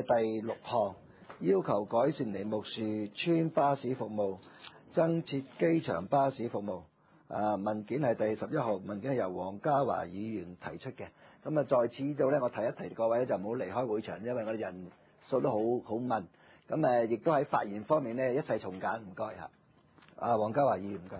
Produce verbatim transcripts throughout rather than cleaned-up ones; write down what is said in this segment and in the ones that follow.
第六項要求改善梨木樹村巴士服務，增設機場巴士服務。啊，文件係第十一號，文件係由黃家華議員提出嘅。咁啊，在此呢度咧，我提一提各位咧，就唔好離開會場，因為我哋人數都好好問。咁誒，亦都喺發言方面咧，一切從簡，唔該嚇。啊，黃家華議員，唔該。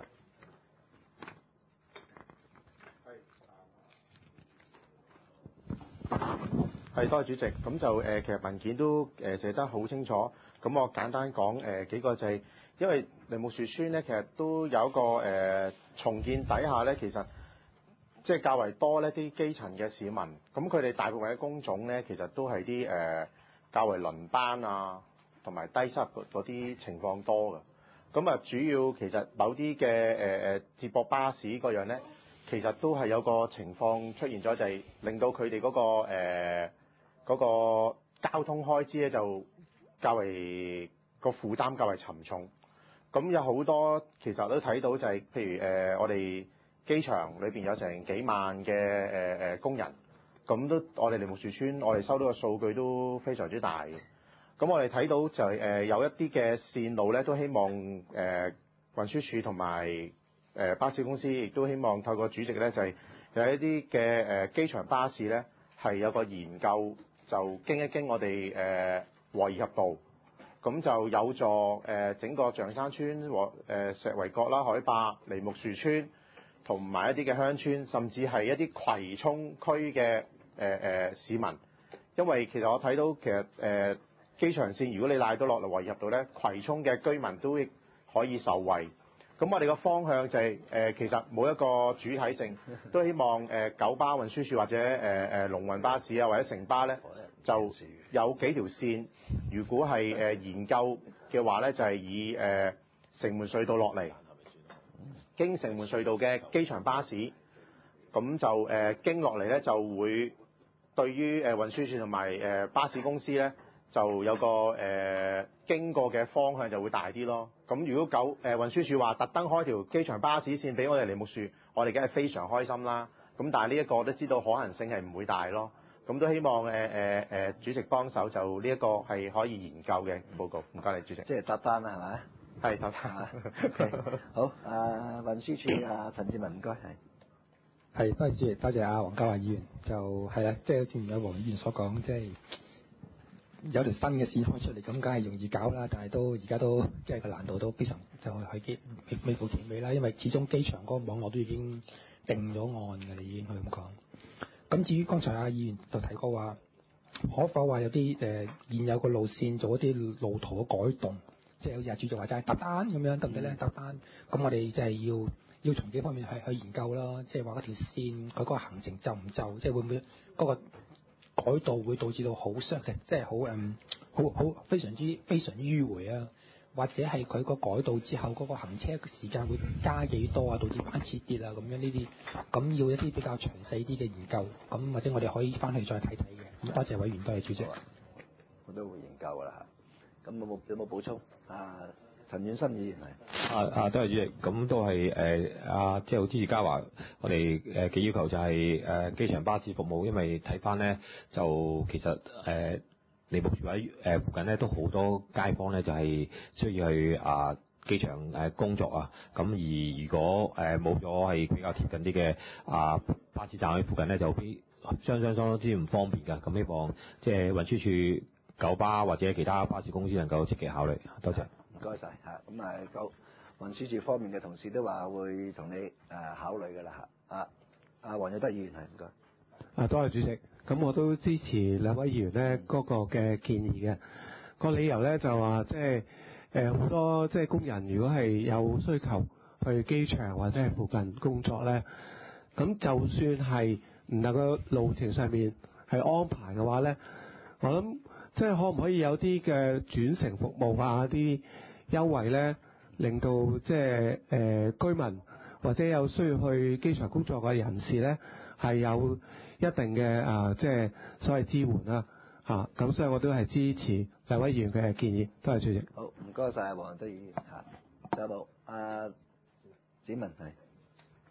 係，多謝主席。咁就誒、呃，其實文件都誒、呃、寫得好清楚。咁我簡單講誒、呃、幾個就係、是，因為梨木樹村咧，其實都有一個誒、呃、重建底下咧，其實即係較為多呢啲基層嘅市民。咁佢哋大部分嘅工種咧，其實都係啲誒較為輪班啊，同埋低收入嗰啲情況多嘅。咁啊，主要其實某啲嘅誒誒接駁巴士嗰樣咧，其實都係有個情況出現咗，就係、是、令到佢哋嗰個誒。呃嗰個交通開支咧就較為個負擔較為沉重，咁有好多其實都睇到就係、是，譬如誒、呃、我哋機場裏邊有成幾萬嘅誒誒工人，咁都我哋梨木樹村我哋收到嘅數據都非常之大嘅，咁我哋睇到就係、是、誒、呃、有一啲嘅線路咧都希望誒、呃、運輸署同埋誒巴士公司亦都希望透過主席咧就係、是、有一啲嘅誒機場巴士咧係有個研究。就經一經我哋誒、呃、和宜合道，咁就有助誒、呃、整個象山村和誒、呃、石圍角啦、海壩、梨木樹村同埋一啲嘅鄉村，甚至係一啲葵涌區嘅誒誒市民。因為其實我睇到其實誒、呃、機場線，如果你賴到落嚟和宜合道咧，葵涌嘅居民都可以受惠。咁我哋個方向就係、是、誒、呃，其實冇一個主體性，都希望誒、呃、九巴運輸署或者誒誒龍運巴士啊，或者城巴咧，就有幾條線。如果係誒、呃、研究嘅話咧，就係、是、以誒、呃、城門隧道落嚟，經城門隧道嘅機場巴士，咁就誒、呃、經落嚟咧，就會對於誒運輸署同埋誒巴士公司咧，就有個誒、呃、經過嘅方向就會大啲咯。咁如果九誒、呃、運輸署話特登開條機場巴士線俾我哋梨木樹，我哋梗係非常開心啦。咁但係呢一個都知道可能性係唔會大咯。咁都希望誒誒誒主席幫手，就呢一個係可以研究嘅報告。唔該你主席。 即係答單啦，係咪？ 係答單。 Okay. 好，啊運輸署啊陳志文唔該係。 係，多謝主席，多謝阿黃家華議員。就係啦，即係正如阿黃議員所講，即係。有條新嘅線開出嚟，咁梗係容易搞啦。但係都而家都即係個難度都非常就係機微微乎其微啦。因為始終機場嗰個網絡都已經定咗案嘅，你已經可以咁講。咁至於剛才阿議員就提過話，可否話有啲誒、呃、現有個路線做一啲路途嘅改動，即係好似阿主席話齋搭單咁樣得唔得咧？搭單咁我哋就係要要從幾方面去去研究啦。即係話嗰條線佢嗰個行程就唔就，即係會唔會嗰個改道會導致到好傷嘅，即係好誒，好好非常之非常迂迴啊，或者係佢個改道之後嗰個行車嘅時間會加幾多啊，導致班次跌啊咁樣呢啲，咁要一啲比較詳細啲嘅研究，咁或者我哋可以翻去再睇睇嘅。咁多謝委員，多謝主席。 我都會研究㗎啦嚇。咁有冇有冇補充？啊，陳遠新議員係。 啊啊，多謝主席。咁都係誒啊，即係好支持嘉華，我哋誒嘅要求就係、是、誒、呃、機場巴士服務，因為睇翻咧就其實誒梨木樹喺誒附近咧都好多街坊咧就係、是、需要去啊機場誒工作啊。咁而如果誒冇咗係比較貼近啲嘅啊巴士站喺附近咧，就比相相相當之唔方便㗎。咁希望即係運輸署、九巴或者其他巴士公司能夠積極考慮。多謝。 唔該晒嚇，咁啊九運輸署方面嘅同事都話會同你誒、啊、考慮㗎啦嚇。啊，阿黃友德議員係唔該。 啊，多謝主席。咁我都支持兩位議員咧嗰、那個嘅建議嘅。個理由咧就話即係誒好多即係工人如果係有需求去機場或者係附近工作咧，咁就算係唔能夠路程上面係安排嘅話咧，我諗即係可唔可以有啲嘅轉乘服務啊啲優惠咧，令到即係誒居民或者有需要去機場工作嘅人士咧，係有一定嘅啊，即係所謂支援啦嚇。咁所以我都係支持兩位議員嘅建議。多謝主席。 好，唔該晒黃德議員嚇。仲有冇？阿子文係。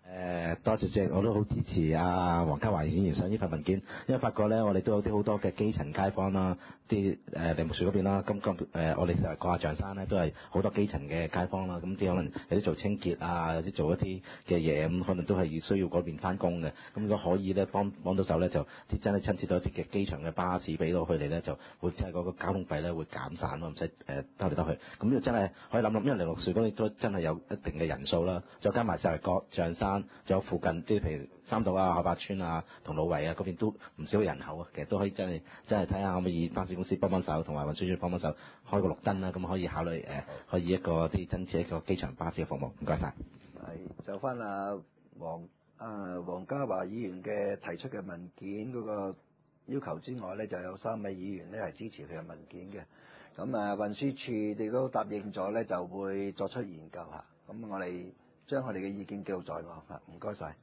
誒多謝謝，我都好支持阿黃家華議員上呢份文件，因為發覺咧，我哋都有啲好多嘅基層街坊啦，啲誒梨木樹嗰邊啦，咁咁誒我哋成日過下象山咧，都係好多基層嘅街坊啦，咁啲可能有啲做清潔啊，有啲做一啲嘅嘢，咁可能都係需要嗰邊翻工嘅，咁如果可以咧幫幫到手咧，就真係親切到一啲嘅機場嘅巴士俾到佢哋咧，就會即係嗰個交通費咧會減散咯，唔使誒兜嚟兜去，咁呢個真係可以諗諗，因為梨木樹嗰邊都真係有一定嘅人數啦，再加埋石圍角、象山。仲有附近即係譬如三島啊、海八村啊、同老圍啊嗰邊都唔少人口啊，其實都可以真係真係睇下可唔可以巴士公司幫幫手，同埋運輸署幫幫手開個綠燈啦，咁可以考慮誒、呃，可以一個啲增設一個機場巴士嘅服務。唔該晒。 係就翻阿黃啊黃家華議員嘅提出嘅文件嗰個要求之外咧，就有三位議員咧係支持佢嘅文件嘅。咁啊運輸署亦都答應咗咧，就會作出研究嚇。咁我哋將我哋嘅意見記錄在案嚇，唔該晒。